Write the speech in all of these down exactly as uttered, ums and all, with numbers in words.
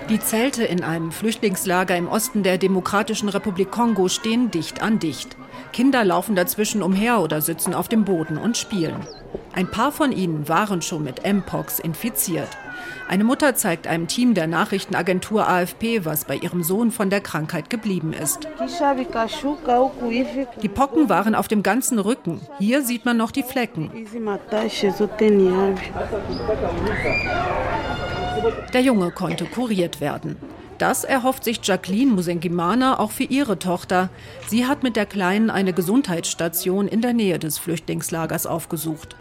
Die Zelte in einem Flüchtlingslager im Osten der Demokratischen Republik Kongo stehen dicht an dicht. Kinder laufen dazwischen umher oder sitzen auf dem Boden und spielen. Ein paar von ihnen waren schon mit Mpox infiziert. Eine Mutter zeigt einem Team der Nachrichtenagentur A F P, was bei ihrem Sohn von der Krankheit geblieben ist. Die Pocken waren auf dem ganzen Rücken. Hier sieht man noch die Flecken. Der Junge konnte kuriert werden. Das erhofft sich Jacqueline Musengimana auch für ihre Tochter. Sie hat mit der Kleinen eine Gesundheitsstation in der Nähe des Flüchtlingslagers aufgesucht.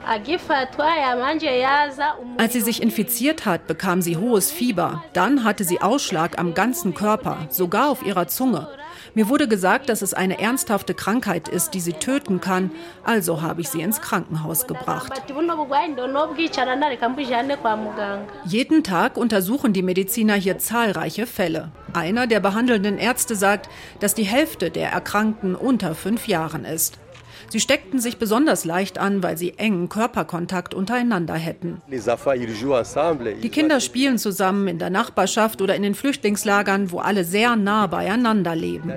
Als sie sich infiziert hat, bekam sie hohes Fieber. Dann hatte sie Ausschlag am ganzen Körper, sogar auf ihrer Zunge. Mir wurde gesagt, dass es eine ernsthafte Krankheit ist, die sie töten kann. Also habe ich sie ins Krankenhaus gebracht. Jeden Tag untersuchen die Mediziner hier zahlreiche Fälle. Einer der behandelnden Ärzte sagt, dass die Hälfte der Erkrankten unter fünf Jahren ist. Sie steckten sich besonders leicht an, weil sie engen Körperkontakt untereinander hätten. Die Kinder spielen zusammen in der Nachbarschaft oder in den Flüchtlingslagern, wo alle sehr nah beieinander leben.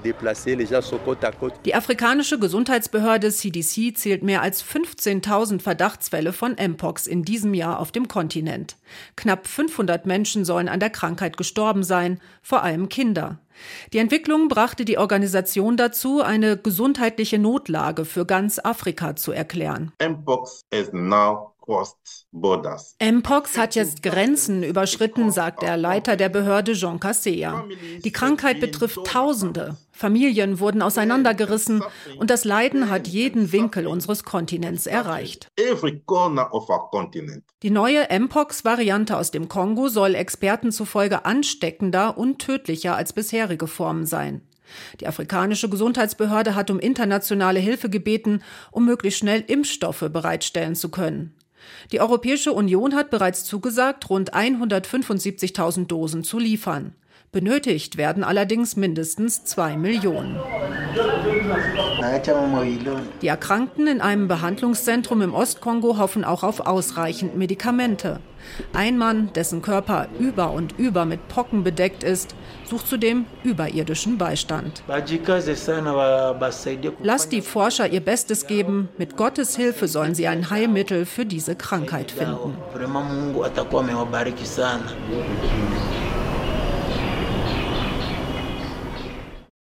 Die afrikanische Gesundheitsbehörde C D C zählt mehr als fünfzehntausend Verdachtsfälle von Mpox in diesem Jahr auf dem Kontinent. Knapp fünfhundert Menschen sollen an der Krankheit gestorben sein, vor allem Kinder. Die Entwicklung brachte die Organisation dazu, eine gesundheitliche Notlage für ganz Afrika zu erklären. Mpox is now crossed borders. Mpox hat jetzt Grenzen überschritten, sagt der Leiter der Behörde Jean Kaseya. Die Krankheit betrifft Tausende. Familien wurden auseinandergerissen und das Leiden hat jeden Winkel unseres Kontinents erreicht. Die neue Mpox-Variante aus dem Kongo soll Experten zufolge ansteckender und tödlicher als bisherige Formen sein. Die afrikanische Gesundheitsbehörde hat um internationale Hilfe gebeten, um möglichst schnell Impfstoffe bereitstellen zu können. Die Europäische Union hat bereits zugesagt, rund hundertfünfundsiebzigtausend Dosen zu liefern. Benötigt werden allerdings mindestens zwei Millionen. Die Erkrankten in einem Behandlungszentrum im Ostkongo hoffen auch auf ausreichend Medikamente. Ein Mann, dessen Körper über und über mit Pocken bedeckt ist, sucht zudem überirdischen Beistand. Lasst die Forscher ihr Bestes geben. Mit Gottes Hilfe sollen sie ein Heilmittel für diese Krankheit finden.